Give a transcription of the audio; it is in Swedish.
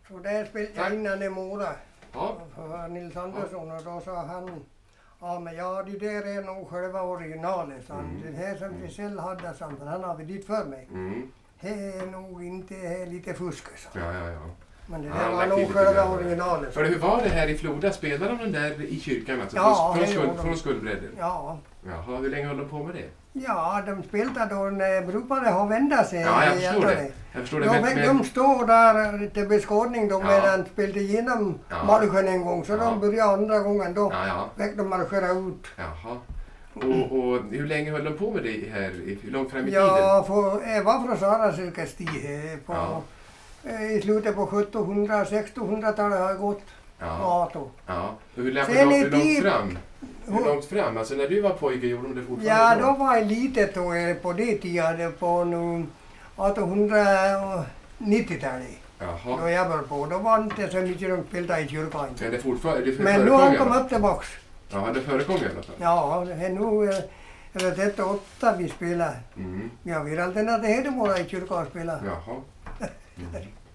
Så där spelade jag innan i Mora. Ja. För Nils Andersson och då sa han, ja men ja det där är nog själva originalet. Så det här som vi själv hade, så han har vi dit för mig. Det är nog inte lite fusk. Så. Ja. Men det där var nog själva originalet. För hur var det här i Floda? Spelade de den där i kyrkan? Alltså, Ja, från skuldbredden? Ja. Jaha, hur länge höll de på med det? Ja, de spelade då när brukade ha vända sig. Ja, jag förstår det. Jag förstår det. Då fick de stå där till beskådning då medan de spelade igenom marschen en gång. Så de började andra gången då fick de marschera ut. Jaha. Och hur länge höll de på med det här? Hur långt fram i tiden? Ja, jag var från Sara Silkestig i slutet på 1700-1600-talet har jag gått. Ja. Hur långt fram? Hur långt fram? Alltså när du var pojke gjorde de det fortfarande? Ja, då var jag litet på det tiden på 1890-talet. Jaha. Då jag var på. Då var det inte så mycket de spelade i kyrkan. Men det fortfarande, men nu har de kommit upp tillbaka. Ja, det förekommer i alla fall. Ja, det är nog det 8 vi spelar. Ja, vi har alltid när det heter våra i kyrkan spelar. Jaha.